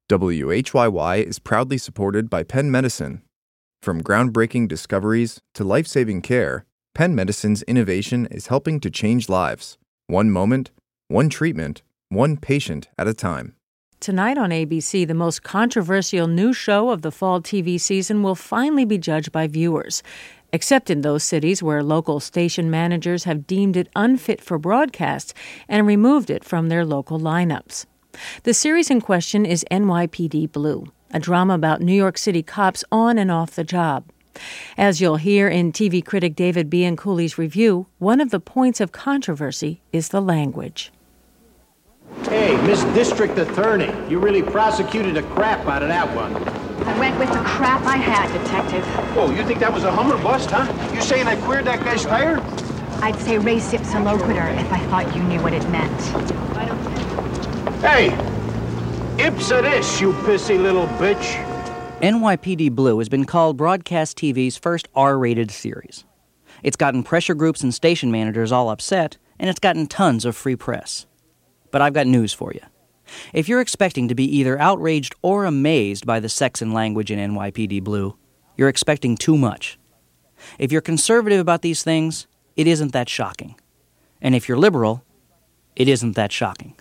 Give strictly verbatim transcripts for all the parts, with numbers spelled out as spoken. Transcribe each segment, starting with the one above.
W H Y Y is proudly supported by Penn Medicine. From groundbreaking discoveries to life-saving care, Penn Medicine's innovation is helping to change lives. One moment, one treatment, one patient at a time. Tonight on A B C, the most controversial new show of the fall T V season will finally be judged by viewers, except in those cities where local station managers have deemed it unfit for broadcast and removed it from their local lineups. The series in question is N Y P D Blue, a drama about New York City cops on and off the job. As you'll hear in T V critic David Bianculli's review, one of the points of controversy is the language. Hey, Miss District Attorney, you really prosecuted the crap out of that one. I went with the crap I had, Detective. Oh, you think that was a Hummer bust, huh? You saying I queered that guy's tire? I'd say res ipsa loquitur if I thought you knew what it meant. Hey, ipsa this, you pissy little bitch. N Y P D Blue has been called broadcast T V's first R-rated series. It's gotten pressure groups and station managers all upset, and it's gotten tons of free press. But I've got news for you. If you're expecting to be either outraged or amazed by the sex and language in N Y P D Blue, you're expecting too much. If you're conservative about these things, it isn't that shocking. And if you're liberal, it isn't that shocking.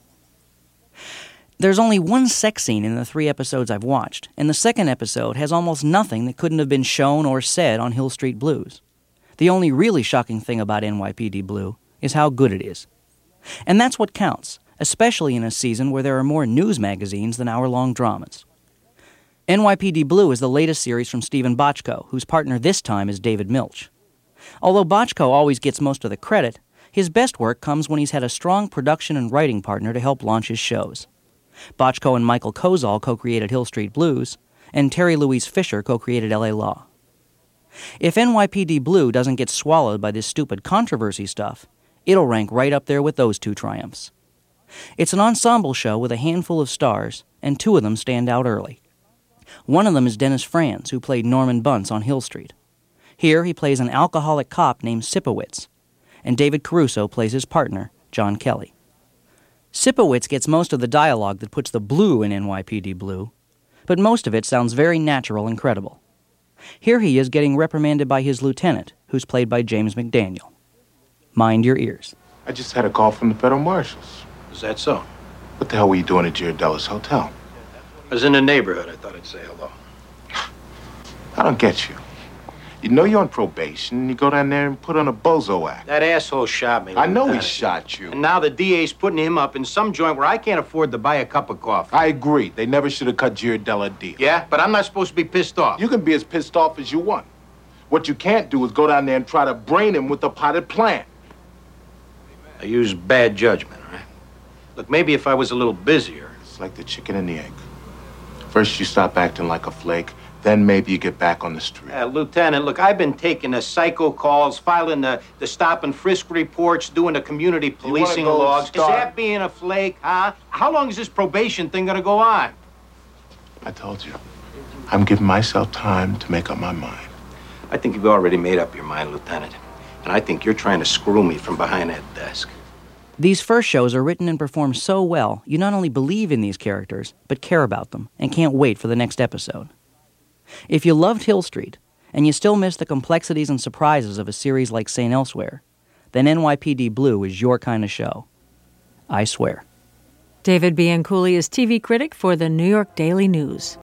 There's only one sex scene in the three episodes I've watched, and the second episode has almost nothing that couldn't have been shown or said on Hill Street Blues. The only really shocking thing about N Y P D Blue is how good it is. And that's what counts, especially in a season where there are more news magazines than hour-long dramas. N Y P D Blue is the latest series from Steven Bochco, whose partner this time is David Milch. Although Bochco always gets most of the credit, his best work comes when he's had a strong production and writing partner to help launch his shows. Bochco and Michael Kozol co-created Hill Street Blues, and Terry Louise Fisher co-created L A Law. If N Y P D Blue doesn't get swallowed by this stupid controversy stuff, it'll rank right up there with those two triumphs. It's an ensemble show with a handful of stars, and two of them stand out early. One of them is Dennis Franz, who played Norman Bunce on Hill Street. Here he plays an alcoholic cop named Sipowicz, and David Caruso plays his partner, John Kelly. Sipowicz gets most of the dialogue that puts the blue in N Y P D Blue, but most of it sounds very natural and credible. Here he is getting reprimanded by his lieutenant, who's played by James McDaniel. Mind your ears. I just had a call from the federal marshals. Is that so? What the hell were you doing at Girardello's hotel? I was in the neighborhood. I thought I'd say hello. I don't get you. You know you're on probation, and you go down there and put on a bozo act. That asshole shot me. I know he Lieutenant. shot you. And now the D A's putting him up in some joint where I can't afford to buy a cup of coffee. I agree. They never should have cut Girardello a deal. Yeah, but I'm not supposed to be pissed off. You can be as pissed off as you want. What you can't do is go down there and try to brain him with a potted plant. I used bad judgment, all right? Look, maybe if I was a little busier. It's like the chicken and the egg. First you stop acting like a flake, then maybe you get back on the street. Uh, Lieutenant, look, I've been taking the psycho calls, filing the, the stop and frisk reports, doing the community policing go logs. start? Is that being a flake, huh? How long is this probation thing gonna go on? I told you. I'm giving myself time to make up my mind. I think you've already made up your mind, Lieutenant. And I think you're trying to screw me from behind that desk. These first shows are written and performed so well, you not only believe in these characters, but care about them, and can't wait for the next episode. If you loved Hill Street, and you still miss the complexities and surprises of a series like Saint Elsewhere, then N Y P D Blue is your kind of show. I swear. David Bianculli is T V critic for the New York Daily News.